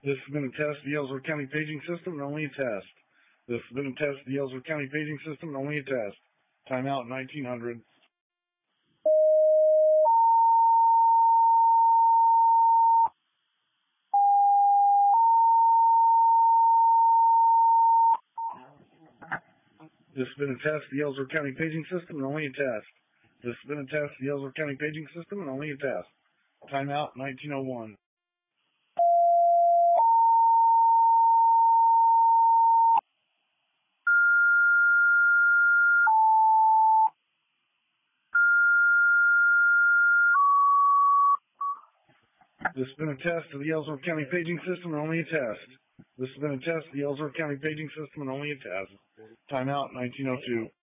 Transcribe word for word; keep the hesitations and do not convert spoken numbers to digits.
This has been a test of the Ellsworth County paging system and only a test. This has been a test of the Ellsworth County paging system and only a test. Timeout nineteen hundred. This has been a test of the Ellsworth County paging system and only a test. This has been a test of the Ellsworth County paging system and only a test. Timeout nineteen oh one. This has been a test of the Ellsworth County paging system and only a test. This has been a test of the Ellsworth County paging system and only a test. Timeout nineteen oh two.